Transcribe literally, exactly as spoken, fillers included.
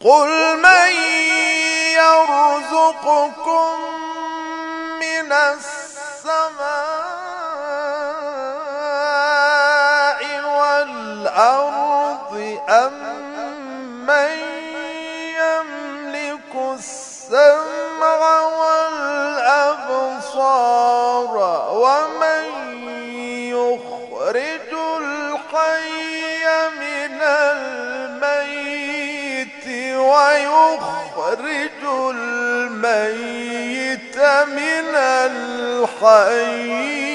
قل من يرزقكم من السماء والأرض أم من يملك السمع والأبصار ومن يخرج الحي من الميت ويخرج الميت من الحي